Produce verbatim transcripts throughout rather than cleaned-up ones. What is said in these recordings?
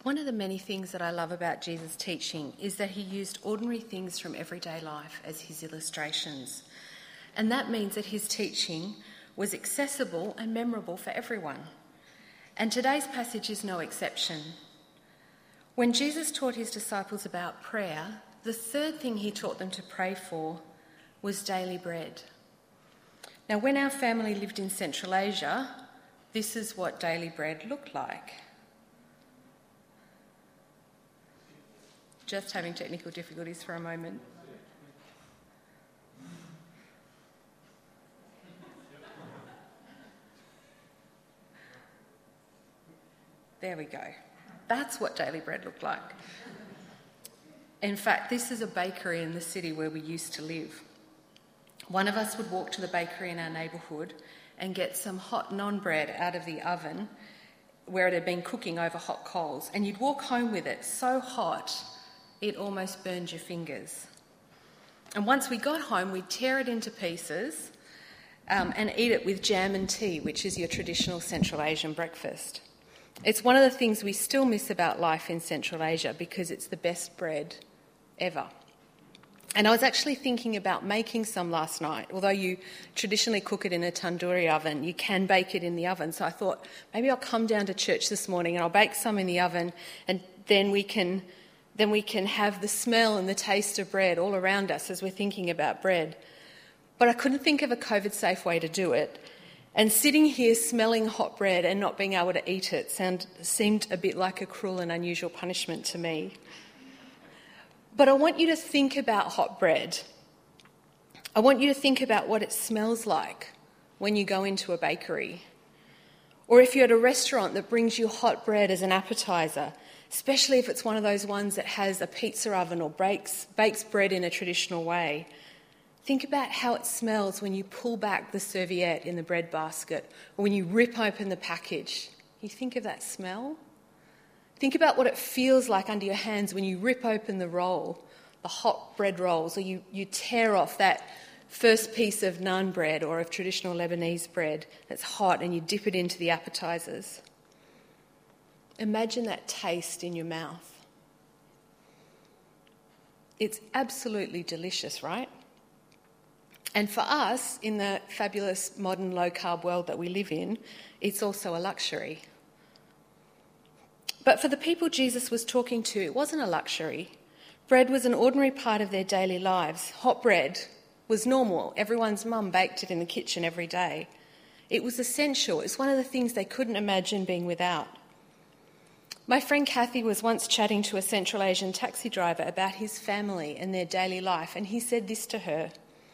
One of the many things that I love about Jesus' teaching is that he used ordinary things from everyday life as his illustrations. And that means that his teaching was accessible and memorable for everyone. And today's passage is no exception. When Jesus taught his disciples about prayer, the third thing he taught them to pray for was daily bread. Now, when our family lived in Central Asia, this is what daily bread looked like. Just having technical difficulties for a moment. There we go. That's what daily bread looked like. In fact, this is a bakery in the city where we used to live. One of us would walk to the bakery in our neighbourhood and get some hot naan bread out of the oven where it had been cooking over hot coals, and you'd walk home with it so hot it almost burned your fingers. And once we got home, we'd tear it into pieces um, and eat it with jam and tea, which is your traditional Central Asian breakfast. It's one of the things we still miss about life in Central Asia because it's the best bread ever. And I was actually thinking about making some last night. Although you traditionally cook it in a tandoori oven, you can bake it in the oven. So I thought maybe I'll come down to church this morning and I'll bake some in the oven, and then we can then we can have the smell and the taste of bread all around us as we're thinking about bread. But I couldn't think of a COVID-safe way to do it. And sitting here smelling hot bread and not being able to eat it sound, seemed a bit like a cruel and unusual punishment to me. But I want you to think about hot bread. I want you to think about what it smells like when you go into a bakery. Or if you're at a restaurant that brings you hot bread as an appetiser, especially if it's one of those ones that has a pizza oven or bakes, bakes bread in a traditional way. Think about how it smells when you pull back the serviette in the bread basket or when you rip open the package. You think of that smell? Think about what it feels like under your hands when you rip open the roll, the hot bread rolls, or you, you tear off that first piece of naan bread or of traditional Lebanese bread that's hot and you dip it into the appetisers. Imagine that taste in your mouth. It's absolutely delicious, right? And for us, in the fabulous modern low-carb world that we live in, it's also a luxury. But for the people Jesus was talking to, it wasn't a luxury. Bread was an ordinary part of their daily lives. Hot bread was normal. Everyone's mum baked it in the kitchen every day. It was essential. It's one of the things they couldn't imagine being without. My friend Kathy was once chatting to a Central Asian taxi driver about his family and their daily life, and he said this to her: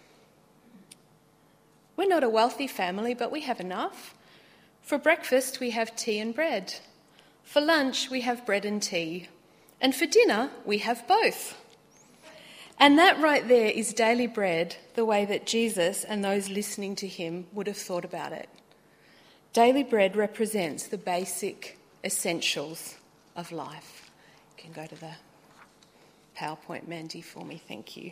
"We're not a wealthy family, but we have enough. For breakfast, we have tea and bread. For lunch, we have bread and tea. And for dinner, we have both." And that right there is daily bread, the way that Jesus and those listening to him would have thought about it. Daily bread represents the basic essentials of life. You can go to the PowerPoint, Mandy, for me. Thank you.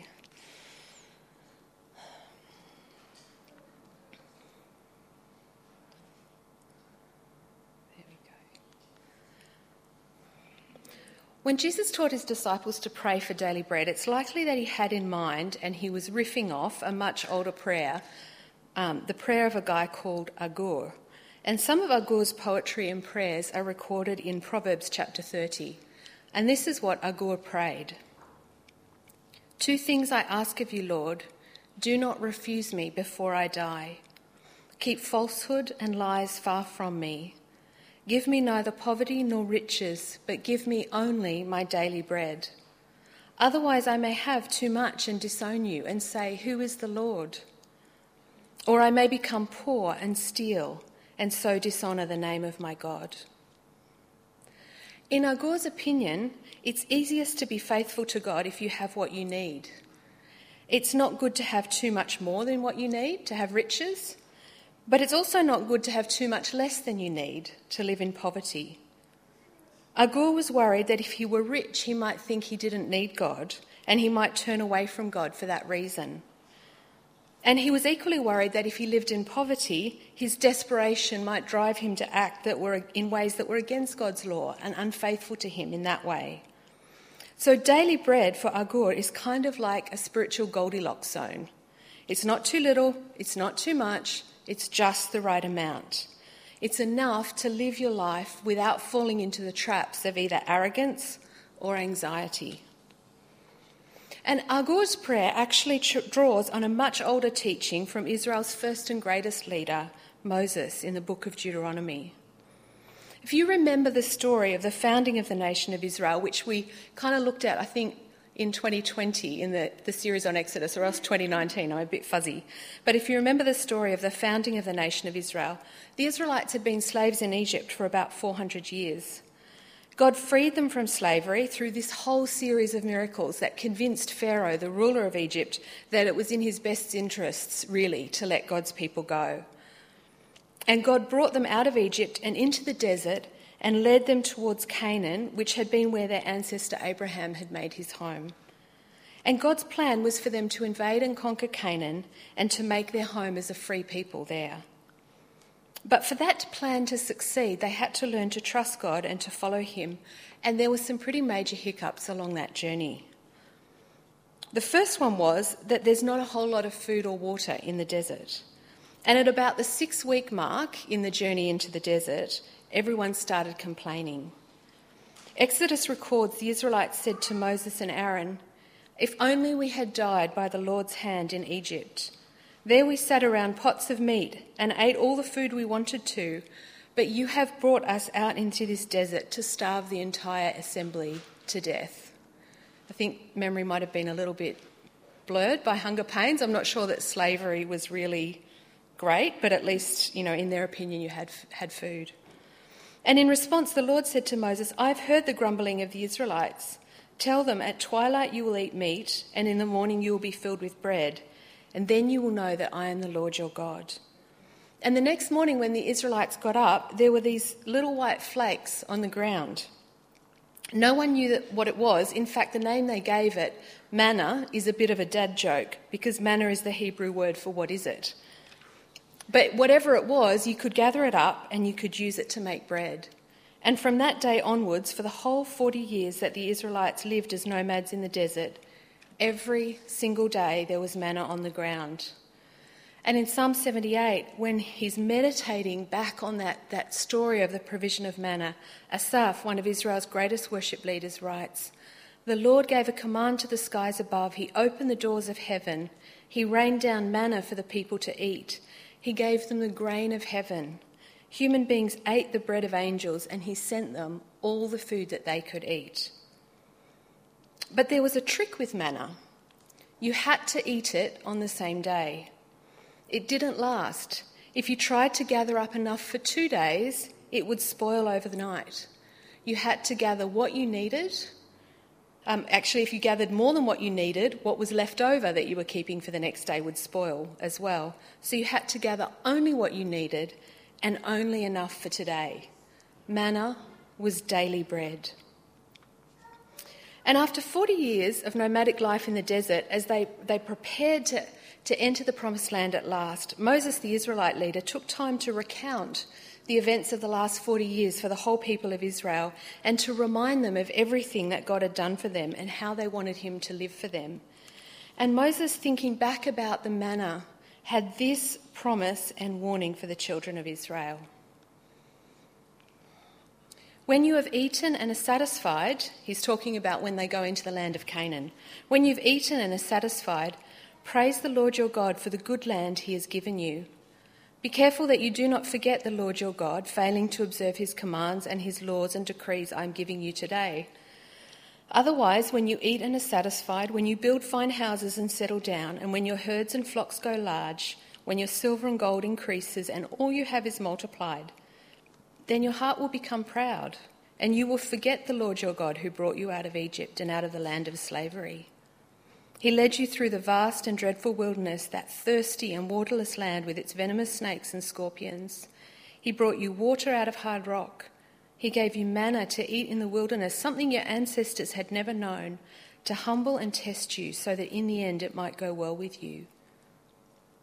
When Jesus taught his disciples to pray for daily bread, it's likely that he had in mind, and he was riffing off, a much older prayer, um, the prayer of a guy called Agur. And some of Agur's poetry and prayers are recorded in Proverbs chapter thirty. And this is what Agur prayed: "Two things I ask of you, Lord. Do not refuse me before I die. Keep falsehood and lies far from me. Give me neither poverty nor riches, but give me only my daily bread. Otherwise I may have too much and disown you and say, 'Who is the Lord?' Or I may become poor and steal and so dishonour the name of my God." In Agur's opinion, it's easiest to be faithful to God if you have what you need. It's not good to have too much more than what you need, to have riches. But it's also not good to have too much less than you need, to live in poverty. Agur was worried that if he were rich, he might think he didn't need God, and he might turn away from God for that reason. And he was equally worried that if he lived in poverty, his desperation might drive him to act that were in ways that were against God's law and unfaithful to him in that way. So daily bread for Agur is kind of like a spiritual Goldilocks zone. It's not too little, it's not too much, it's just the right amount. It's enough to live your life without falling into the traps of either arrogance or anxiety. And Agur's prayer actually tr- draws on a much older teaching from Israel's first and greatest leader, Moses, in the book of Deuteronomy. If you remember the story of the founding of the nation of Israel, which we kind of looked at, I think, in twenty twenty in the, the series on Exodus, or else twenty nineteen, I'm a bit fuzzy. But if you remember the story of the founding of the nation of Israel, the Israelites had been slaves in Egypt for about four hundred years. God freed them from slavery through this whole series of miracles that convinced Pharaoh, the ruler of Egypt, that it was in his best interests, really, to let God's people go. And God brought them out of Egypt and into the desert and led them towards Canaan, which had been where their ancestor Abraham had made his home. And God's plan was for them to invade and conquer Canaan and to make their home as a free people there. But for that plan to succeed, they had to learn to trust God and to follow him, and there were some pretty major hiccups along that journey. The first one was that there's not a whole lot of food or water in the desert. And at about the six-week mark in the journey into the desert, everyone started complaining. Exodus records the Israelites said to Moses and Aaron, "If only we had died by the Lord's hand in Egypt. There we sat around pots of meat and ate all the food we wanted to, but you have brought us out into this desert to starve the entire assembly to death." I think memory might have been a little bit blurred by hunger pains. I'm not sure that slavery was really great, but at least, you know, in their opinion, you had had food. And in response, the Lord said to Moses, "I've heard the grumbling of the Israelites. Tell them, at twilight you will eat meat, and in the morning you will be filled with bread. And then you will know that I am the Lord your God." And the next morning when the Israelites got up, there were these little white flakes on the ground. No one knew that what it was. In fact, the name they gave it, manna, is a bit of a dad joke because manna is the Hebrew word for what is it. But whatever it was, you could gather it up and you could use it to make bread. And from that day onwards, for the whole forty years that the Israelites lived as nomads in the desert, every single day there was manna on the ground. And in Psalm seventy-eight, when he's meditating back on that, that story of the provision of manna, Asaph, one of Israel's greatest worship leaders, writes, "The Lord gave a command to the skies above. He opened the doors of heaven. He rained down manna for the people to eat. He gave them the grain of heaven. Human beings ate the bread of angels, and he sent them all the food that they could eat." But there was a trick with manna. You had to eat it on the same day. It didn't last. If you tried to gather up enough for two days, it would spoil over the night. You had to gather what you needed. Um, actually, if you gathered more than what you needed, what was left over that you were keeping for the next day would spoil as well. So you had to gather only what you needed and only enough for today. Manna was daily bread. And after forty years of nomadic life in the desert, as they, they prepared to, to enter the promised land at last, Moses, the Israelite leader, took time to recount the events of the last forty years for the whole people of Israel and to remind them of everything that God had done for them and how they wanted him to live for them. And Moses, thinking back about the manna, had this promise and warning for the children of Israel. "When you have eaten and are satisfied," he's talking about when they go into the land of Canaan, "when you've eaten and are satisfied, praise the Lord your God for the good land he has given you. Be careful that you do not forget the Lord your God, failing to observe his commands and his laws and decrees I am giving you today. Otherwise, when you eat and are satisfied, when you build fine houses and settle down, and when your herds and flocks go large, when your silver and gold increases and all you have is multiplied, then your heart will become proud, and you will forget the Lord your God who brought you out of Egypt and out of the land of slavery. He led you through the vast and dreadful wilderness, that thirsty and waterless land with its venomous snakes and scorpions. He brought you water out of hard rock. He gave you manna to eat in the wilderness, something your ancestors had never known, to humble and test you so that in the end it might go well with you.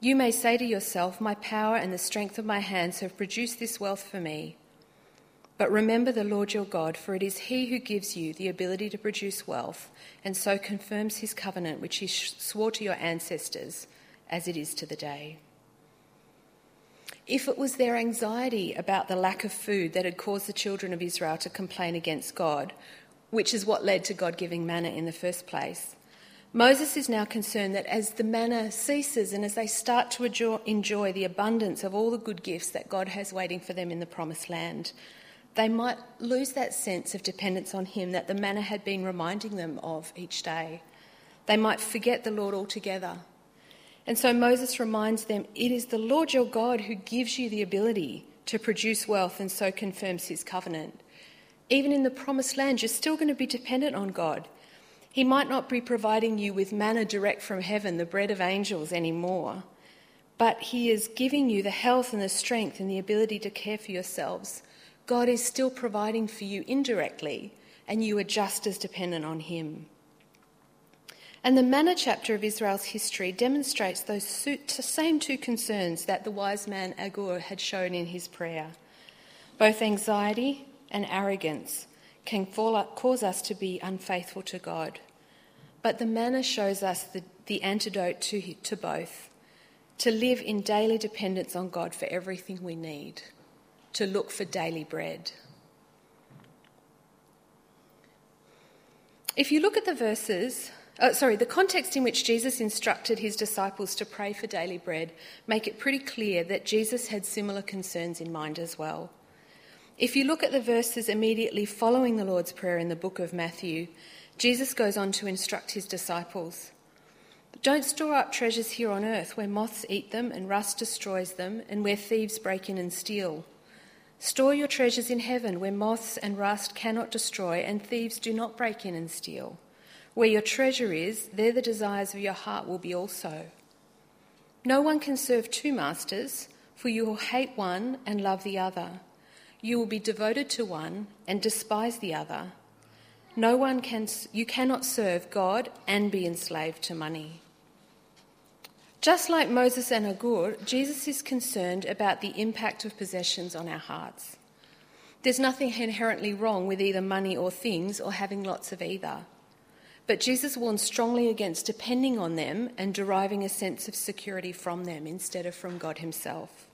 You may say to yourself, my power and the strength of my hands have produced this wealth for me. But remember the Lord your God, for it is he who gives you the ability to produce wealth and so confirms his covenant which he swore to your ancestors, as it is to the day. If it was their anxiety about the lack of food that had caused the children of Israel to complain against God, which is what led to God giving manna in the first place, Moses is now concerned that as the manna ceases and as they start to enjoy the abundance of all the good gifts that God has waiting for them in the promised land, they might lose that sense of dependence on him that the manna had been reminding them of each day. They might forget the Lord altogether. And so Moses reminds them, it is the Lord your God who gives you the ability to produce wealth and so confirms his covenant. Even in the promised land, you're still going to be dependent on God. He might not be providing you with manna direct from heaven, the bread of angels anymore, but he is giving you the health and the strength and the ability to care for yourselves. God is still providing for you indirectly, and you are just as dependent on him. And the manna chapter of Israel's history demonstrates those same two concerns that the wise man Agur had shown in his prayer. Both anxiety and arrogance can cause us to be unfaithful to God. But the manna shows us the, the antidote to, to both, to live in daily dependence on God for everything we need, to look for daily bread. If you look at the verses, oh, sorry, the context in which Jesus instructed his disciples to pray for daily bread make it pretty clear that Jesus had similar concerns in mind as well. If you look at the verses immediately following the Lord's Prayer in the book of Matthew, Jesus goes on to instruct his disciples. Don't store up treasures here on earth where moths eat them and rust destroys them and where thieves break in and steal. Store your treasures in heaven where moths and rust cannot destroy and thieves do not break in and steal. Where your treasure is, there the desires of your heart will be also. No one can serve two masters, for you will hate one and love the other. You will be devoted to one and despise the other. No one can, you cannot serve God and be enslaved to money. Just like Moses and Agur, Jesus is concerned about the impact of possessions on our hearts. There's nothing inherently wrong with either money or things or having lots of either. But Jesus warns strongly against depending on them and deriving a sense of security from them instead of from God himself.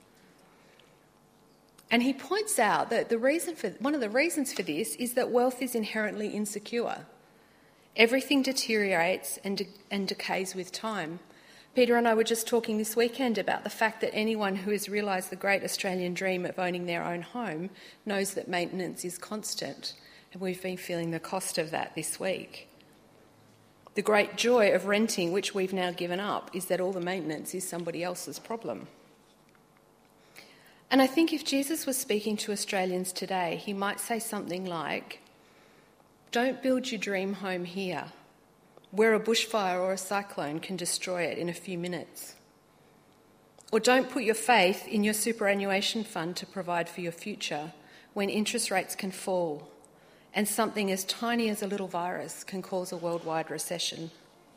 And he points out that the reason for one of the reasons for this is that wealth is inherently insecure. Everything deteriorates and, de- and decays with time. Peter and I were just talking this weekend about the fact that anyone who has realised the great Australian dream of owning their own home knows that maintenance is constant, and we've been feeling the cost of that this week. The great joy of renting, which we've now given up, is that all the maintenance is somebody else's problem. And I think if Jesus was speaking to Australians today, he might say something like, don't build your dream home here, where a bushfire or a cyclone can destroy it in a few minutes. Or don't put your faith in your superannuation fund to provide for your future when interest rates can fall and something as tiny as a little virus can cause a worldwide recession.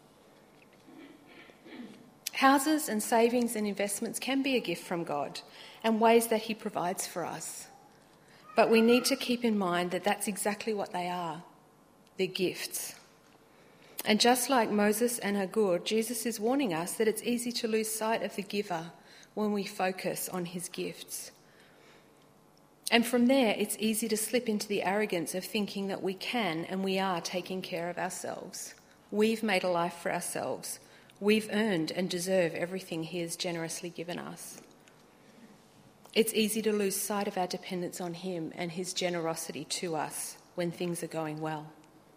Houses and savings and investments can be a gift from God and ways that he provides for us. But we need to keep in mind that that's exactly what they are. They're gifts. And just like Moses and Agur, Jesus is warning us that it's easy to lose sight of the giver when we focus on his gifts. And from there, it's easy to slip into the arrogance of thinking that we can and we are taking care of ourselves. We've made a life for ourselves. We've earned and deserve everything he has generously given us. It's easy to lose sight of our dependence on him and his generosity to us when things are going well.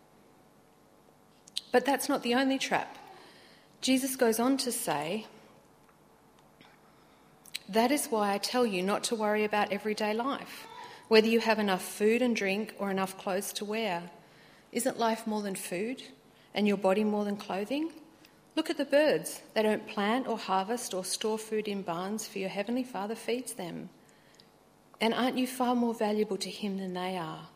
But that's not the only trap. Jesus goes on to say, that is why I tell you not to worry about everyday life, whether you have enough food and drink or enough clothes to wear. Isn't life more than food and your body more than clothing? Look at the birds. They don't plant or harvest or store food in barns, for your heavenly Father feeds them. And aren't you far more valuable to him than they are?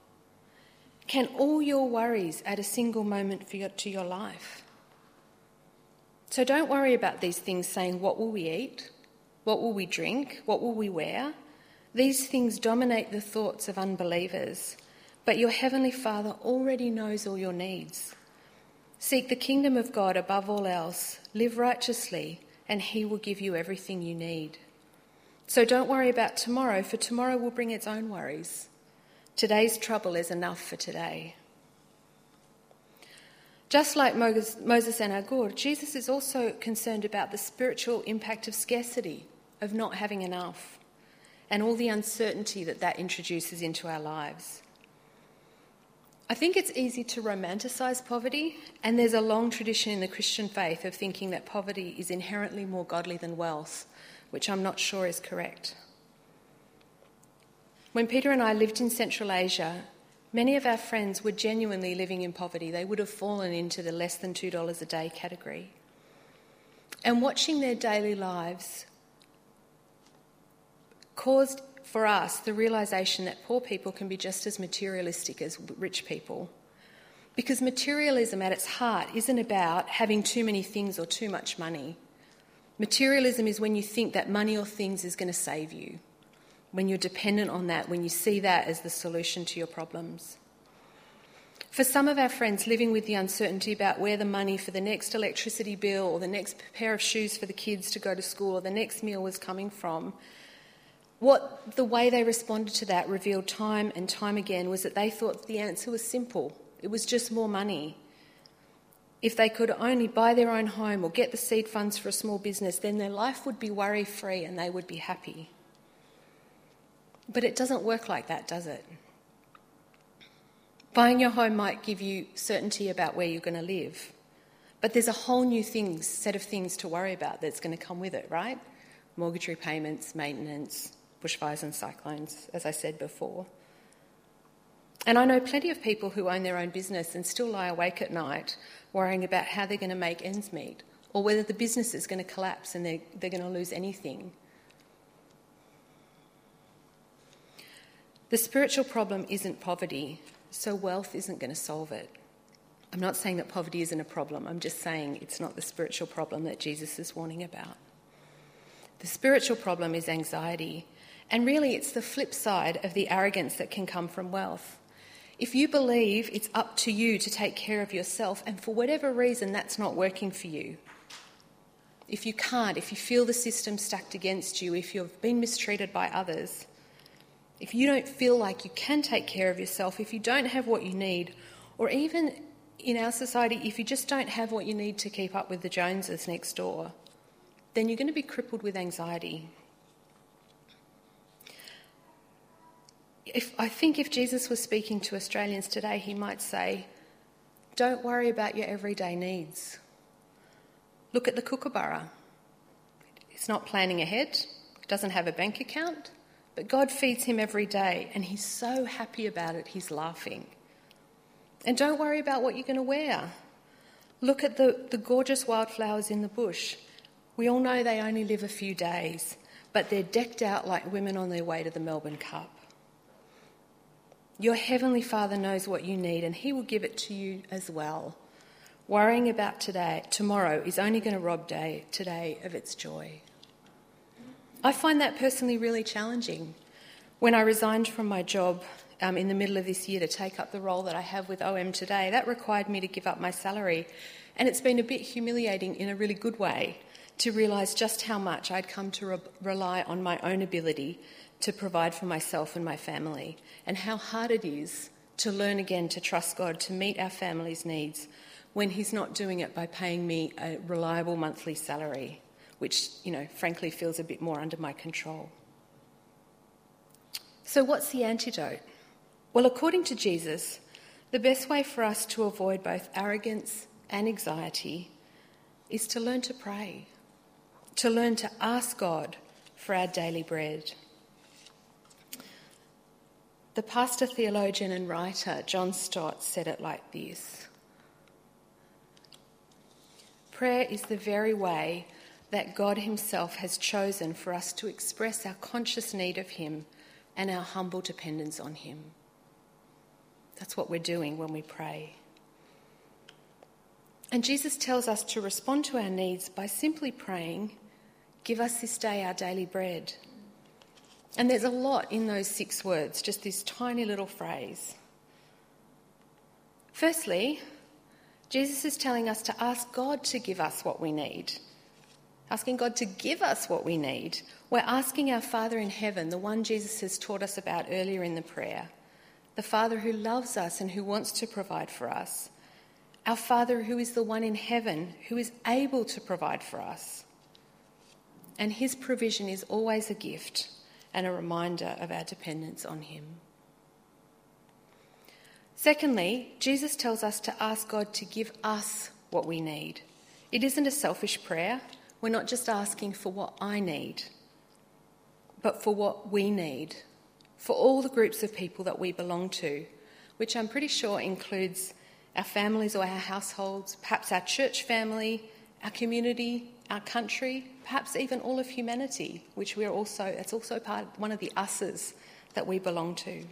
Can all your worries add a single moment for your, to your life? So don't worry about these things saying, what will we eat? What will we drink? What will we wear? These things dominate the thoughts of unbelievers, but your heavenly Father already knows all your needs. Seek the kingdom of God above all else, live righteously, and he will give you everything you need. So don't worry about tomorrow, for tomorrow will bring its own worries. Today's trouble is enough for today. Just like Moses and Agur, Jesus is also concerned about the spiritual impact of scarcity, of not having enough, and all the uncertainty that that introduces into our lives. I think it's easy to romanticise poverty, and there's a long tradition in the Christian faith of thinking that poverty is inherently more godly than wealth, which I'm not sure is correct. When Peter and I lived in Central Asia, many of our friends were genuinely living in poverty. They would have fallen into the less than two dollars a day category. And watching their daily lives caused for us the realisation that poor people can be just as materialistic as rich people. Because materialism at its heart isn't about having too many things or too much money. Materialism is when you think that money or things is going to save you, when you're dependent on that, when you see that as the solution to your problems. For some of our friends, living with the uncertainty about where the money for the next electricity bill or the next pair of shoes for the kids to go to school or the next meal was coming from, what the way they responded to that revealed time and time again was that they thought the answer was simple. It was just more money. If they could only buy their own home or get the seed funds for a small business, then their life would be worry-free and they would be happy. But it doesn't work like that, does it? Buying your home might give you certainty about where you're going to live, but there's a whole new things, set of things to worry about that's going to come with it, right? Mortgage repayments, maintenance, bushfires and cyclones, as I said before. And I know plenty of people who own their own business and still lie awake at night worrying about how they're going to make ends meet or whether the business is going to collapse and they're, they're going to lose anything. The spiritual problem isn't poverty, so wealth isn't going to solve it. I'm not saying that poverty isn't a problem. I'm just saying it's not the spiritual problem that Jesus is warning about. The spiritual problem is anxiety, and really it's the flip side of the arrogance that can come from wealth. If you believe it's up to you to take care of yourself, and for whatever reason that's not working for you, if you can't, if you feel the system stacked against you, if you've been mistreated by others, if you don't feel like you can take care of yourself, if you don't have what you need, or even in our society, if you just don't have what you need to keep up with the Joneses next door, then you're going to be crippled with anxiety. If, I think if Jesus was speaking to Australians today, he might say, don't worry about your everyday needs. Look at the kookaburra. It's not planning ahead, it doesn't have a bank account, but God feeds him every day and he's so happy about it, he's laughing. And don't worry about what you're going to wear. Look at the, the gorgeous wildflowers in the bush. We all know they only live a few days, but they're decked out like women on their way to the Melbourne Cup. Your Heavenly Father knows what you need and he will give it to you as well. Worrying about today, tomorrow is only going to rob day, today of its joy. I find that personally really challenging. When I resigned from my job um, in the middle of this year to take up the role that I have with O M today, that required me to give up my salary. And it's been a bit humiliating in a really good way to realise just how much I'd come to re- rely on my own ability to provide for myself and my family, and how hard it is to learn again to trust God to meet our family's needs when he's not doing it by paying me a reliable monthly salary, which, you know, frankly feels a bit more under my control. So what's the antidote? Well, according to Jesus, the best way for us to avoid both arrogance and anxiety is to learn to pray, to learn to ask God for our daily bread. The pastor, theologian and writer John Stott said it like this: prayer is the very way that God himself has chosen for us to express our conscious need of him and our humble dependence on him. That's what we're doing when we pray. And Jesus tells us to respond to our needs by simply praying, "Give us this day our daily bread." And there's a lot in those six words, just this tiny little phrase. Firstly, Jesus is telling us to ask God to give us what we need. Asking God to give us what we need. We're asking our Father in heaven, the one Jesus has taught us about earlier in the prayer, the Father who loves us and who wants to provide for us. Our Father who is the one in heaven who is able to provide for us. And his provision is always a gift and a reminder of our dependence on him. Secondly, Jesus tells us to ask God to give us what we need. It isn't a selfish prayer. We're not just asking for what I need, but for what we need, for all the groups of people that we belong to, which I'm pretty sure includes our families or our households, perhaps our church family, our community, our country, perhaps even all of humanity, which we're also, it's also part one of the us's that we belong to.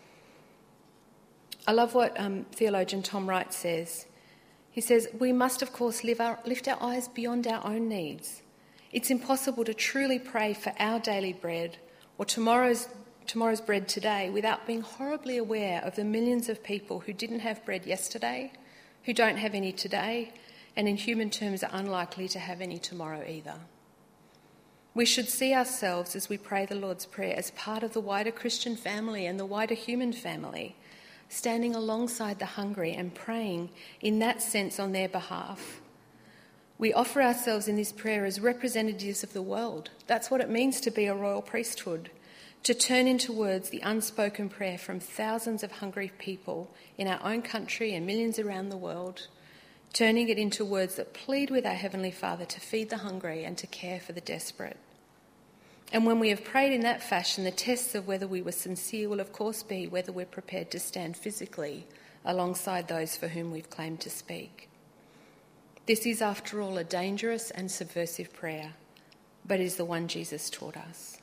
I love what um, theologian Tom Wright says. He says, "We must, of course, live our, lift our eyes beyond our own needs. It's impossible to truly pray for our daily bread or tomorrow's, tomorrow's bread today without being horribly aware of the millions of people who didn't have bread yesterday, who don't have any today, and in human terms are unlikely to have any tomorrow either." We should see ourselves as we pray the Lord's Prayer as part of the wider Christian family and the wider human family, standing alongside the hungry and praying in that sense on their behalf. We offer ourselves in this prayer as representatives of the world. That's what it means to be a royal priesthood, to turn into words the unspoken prayer from thousands of hungry people in our own country and millions around the world, turning it into words that plead with our Heavenly Father to feed the hungry and to care for the desperate. And when we have prayed in that fashion, the tests of whether we were sincere will of course be whether we're prepared to stand physically alongside those for whom we've claimed to speak. This is, after all, a dangerous and subversive prayer, but is the one Jesus taught us.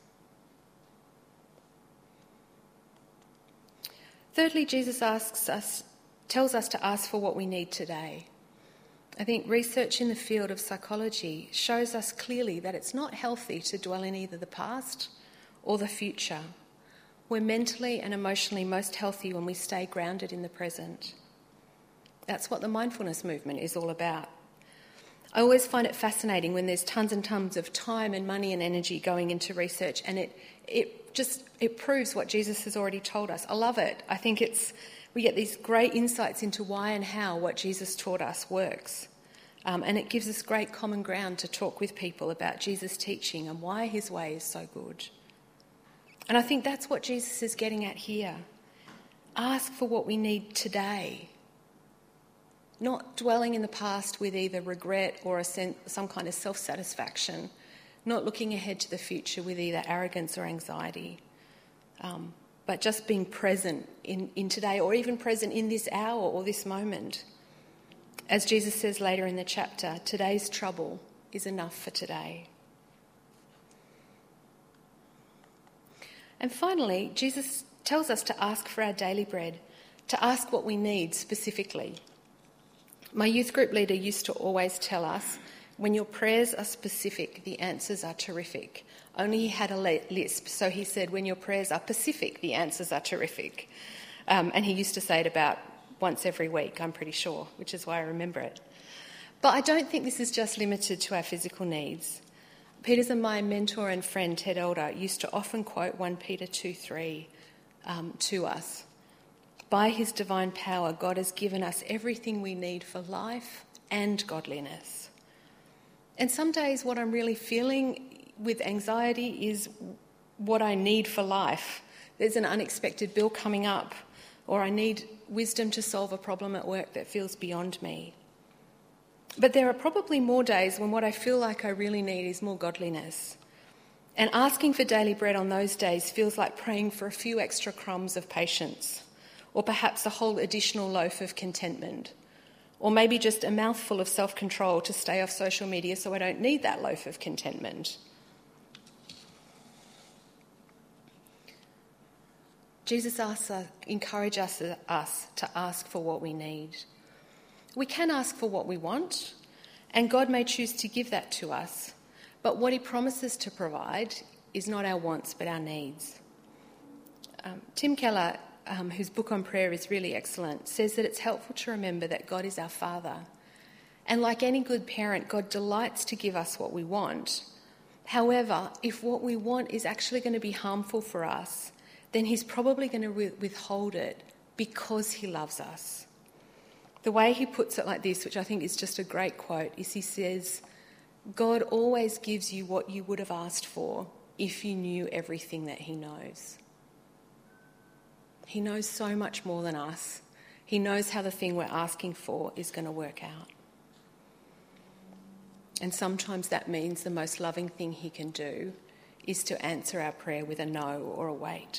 Thirdly, Jesus asks us, tells us to ask for what we need today. I think research in the field of psychology shows us clearly that it's not healthy to dwell in either the past or the future. We're mentally and emotionally most healthy when we stay grounded in the present. That's what the mindfulness movement is all about. I always find it fascinating when there's tons and tons of time and money and energy going into research, and it it just it proves what Jesus has already told us. I love it. I think it's we get these great insights into why and how what Jesus taught us works. Um, and it gives us great common ground to talk with people about Jesus' teaching and why his way is so good. And I think that's what Jesus is getting at here. Ask for what we need today. Not dwelling in the past with either regret or a sense, some kind of self-satisfaction. Not looking ahead to the future with either arrogance or anxiety. Um, but just being present in, in today, or even present in this hour or this moment. As Jesus says later in the chapter, today's trouble is enough for today. And finally, Jesus tells us to ask for our daily bread, to ask what we need specifically. My youth group leader used to always tell us, when your prayers are specific, the answers are terrific. Only he had a lisp, so he said, when your prayers are pacific, the answers are terrific. Um, and he used to say it about once every week, I'm pretty sure, which is why I remember it. But I don't think this is just limited to our physical needs. Peter's and my mentor and friend, Ted Elder, used to often quote First Peter two three um, to us. By his divine power, God has given us everything we need for life and godliness. And some days what I'm really feeling with anxiety is what I need for life. There's an unexpected bill coming up, or I need wisdom to solve a problem at work that feels beyond me. But there are probably more days when what I feel like I really need is more godliness. And asking for daily bread on those days feels like praying for a few extra crumbs of patience, or perhaps a whole additional loaf of contentment, or maybe just a mouthful of self-control to stay off social media so I don't need that loaf of contentment. Jesus asks us, encourages us, us to ask for what we need. We can ask for what we want, and God may choose to give that to us, but what he promises to provide is not our wants but our needs. Um, Tim Keller, um, whose book on prayer is really excellent, says that it's helpful to remember that God is our Father. And like any good parent, God delights to give us what we want. However, if what we want is actually going to be harmful for us, then he's probably going to withhold it because he loves us. The way he puts it like this, which I think is just a great quote, is he says, God always gives you what you would have asked for if you knew everything that he knows. He knows so much more than us. He knows how the thing we're asking for is going to work out. And sometimes that means the most loving thing he can do is to answer our prayer with a no or a wait.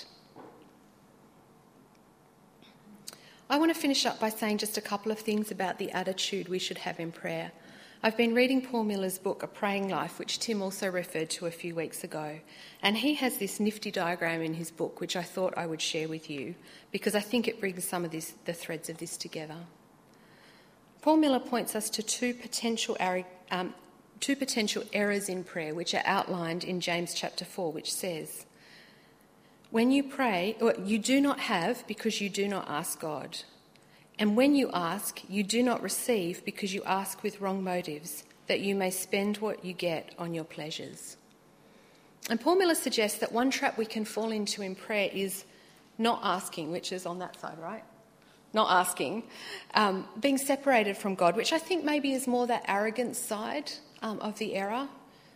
I want to finish up by saying just a couple of things about the attitude we should have in prayer. I've been reading Paul Miller's book, A Praying Life, which Tim also referred to a few weeks ago. And he has this nifty diagram in his book, which I thought I would share with you, because I think it brings some of this, the threads of this together. Paul Miller points us to two potential, um, two potential errors in prayer, which are outlined in James chapter four, which says, when you pray, or you do not have because you do not ask God. And when you ask, you do not receive because you ask with wrong motives, that you may spend what you get on your pleasures. And Paul Miller suggests that one trap we can fall into in prayer is not asking, which is on that side, right? Not asking, um, being separated from God, which I think maybe is more that arrogant side um, of the error.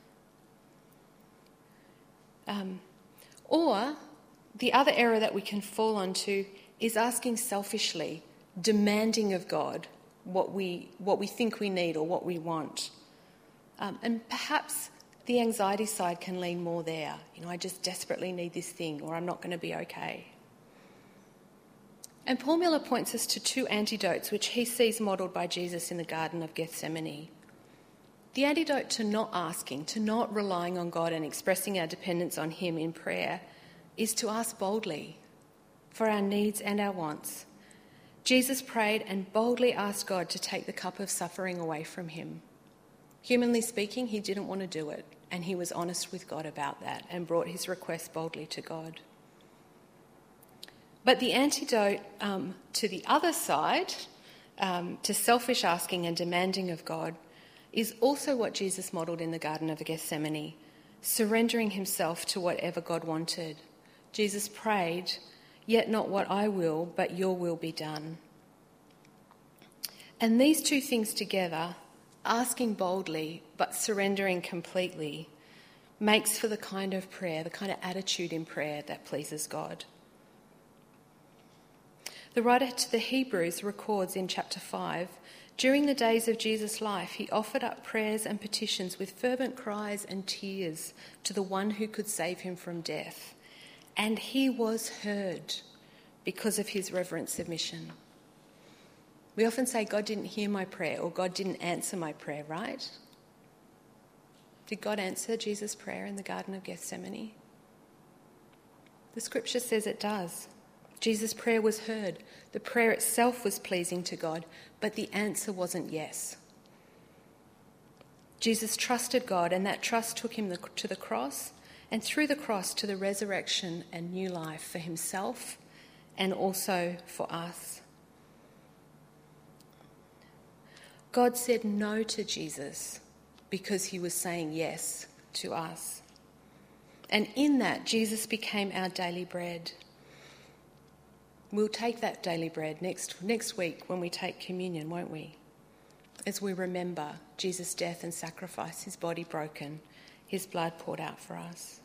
Um, or the other error that we can fall onto is asking selfishly, demanding of God what we what we think we need or what we want. Um, and perhaps the anxiety side can lean more there. You know, I just desperately need this thing or I'm not going to be okay. And Paul Miller points us to two antidotes which he sees modelled by Jesus in the Garden of Gethsemane. The antidote to not asking, to not relying on God and expressing our dependence on him in prayer is to ask boldly for our needs and our wants. Jesus prayed and boldly asked God to take the cup of suffering away from him. Humanly speaking, he didn't want to do it, and he was honest with God about that and brought his request boldly to God. But the antidote um, to the other side, um, to selfish asking and demanding of God, is also what Jesus modelled in the Garden of Gethsemane, surrendering himself to whatever God wanted. Jesus prayed, "Yet not what I will, but your will be done." And these two things together, asking boldly but surrendering completely, makes for the kind of prayer, the kind of attitude in prayer that pleases God. The writer to the Hebrews records in chapter five, during the days of Jesus' life, he offered up prayers and petitions with fervent cries and tears to the one who could save him from death. And he was heard because of his reverent submission. We often say, God didn't hear my prayer or God didn't answer my prayer, right? Did God answer Jesus' prayer in the Garden of Gethsemane? The scripture says it does. Jesus' prayer was heard. The prayer itself was pleasing to God, but the answer wasn't yes. Jesus trusted God, and that trust took him to the cross, and through the cross to the resurrection and new life for himself and also for us. God said no to Jesus because he was saying yes to us. And in that, Jesus became our daily bread. We'll take that daily bread next, next week when we take communion, won't we? As we remember Jesus' death and sacrifice, his body broken, his blood poured out for us.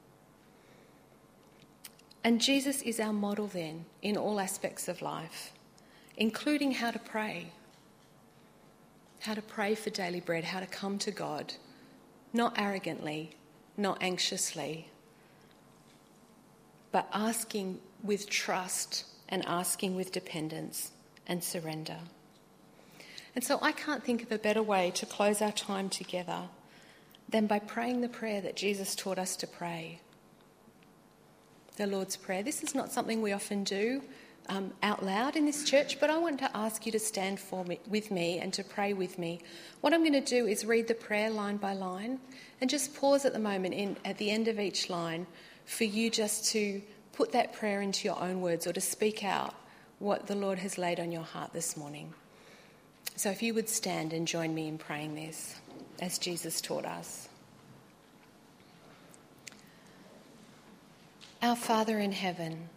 And Jesus is our model then in all aspects of life, including how to pray. How to pray for daily bread, how to come to God, not arrogantly, not anxiously, but asking with trust and asking with dependence and surrender. And so I can't think of a better way to close our time together than by praying the prayer that Jesus taught us to pray. The Lord's Prayer. This is not something we often do. um, out loud in this church, but I want to ask you to stand for me, with me and to pray with me. What I'm going to do is read the prayer line by line and just pause at the moment in, at the end of each line for you just to put that prayer into your own words or to speak out what the Lord has laid on your heart this morning. So if you would stand and join me in praying this, as Jesus taught us. Our Father in heaven,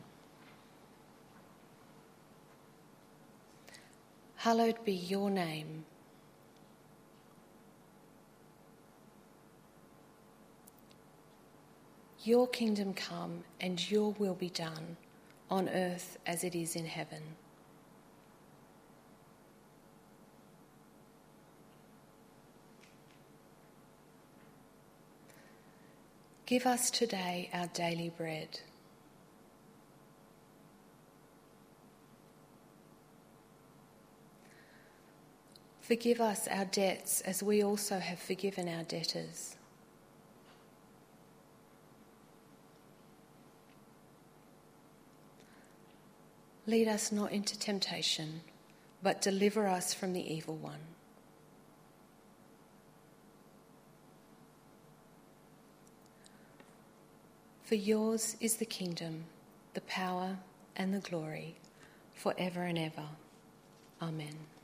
hallowed be your name. Your kingdom come and your will be done on earth as it is in heaven. Give us today our daily bread. Forgive us our debts as we also have forgiven our debtors. Lead us not into temptation, but deliver us from the evil one. For yours is the kingdom, the power and the glory, forever and ever. Amen.